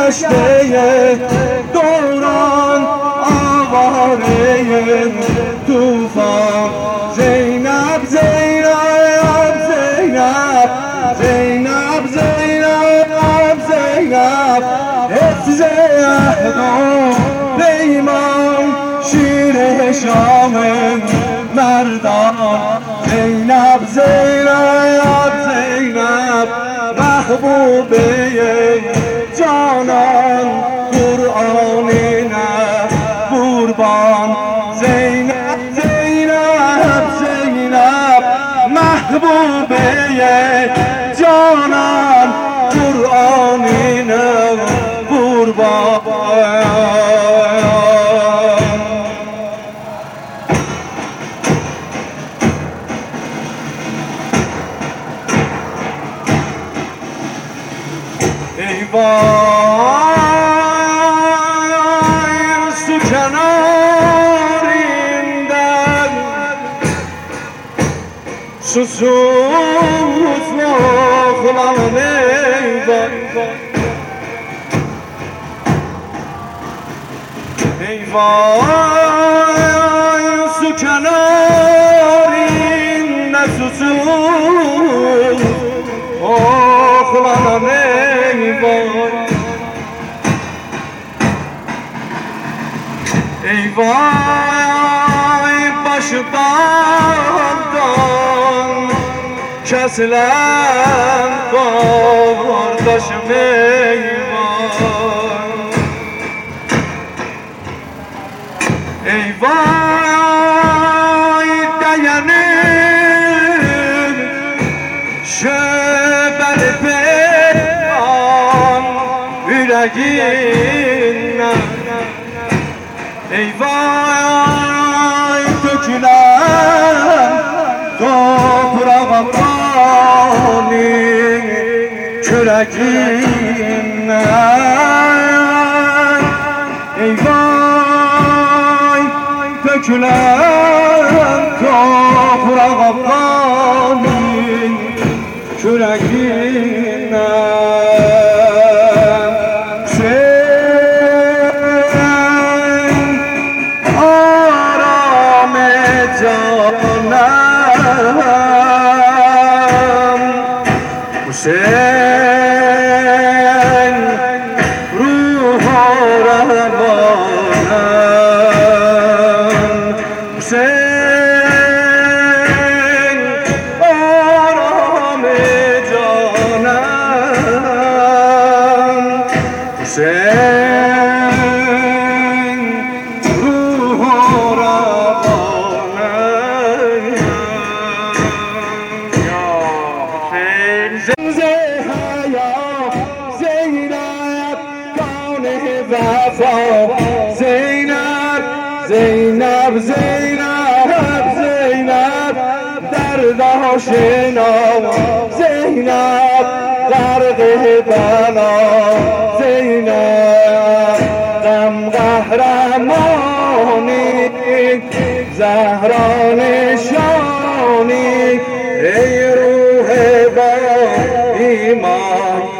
گشته دوران آواره توفان زینب زینب زینب زینب زینب زینب حفظ عهد و پیمان شیر شام مردان زینب زینب زینب محبوبه جانان قرآنی نه قربان زینب زینب زینب محبوبه جانان قرآنی نه قربان ای وای تو کنار این در سوز مخلان ای وای تو کنار این در سوز مخلان ای وای باش بندان کس لن بارداش میوان ای وای دیانه شبر پیمان yüreğin ey vay dökülen toprağa bani küreğinden ey vay dökülen toprağa bani küreğinden Hüseyin ruha revanım Hüseyin aram-ı canım Hüseyin ruha revanım Ya Hüseyin Zeynep, Zeynep, Zeynep, Zeynep derd aşina Zeynep garg-ı bela Zeynep gam kahramani Zehra nişani ey ruh ba iman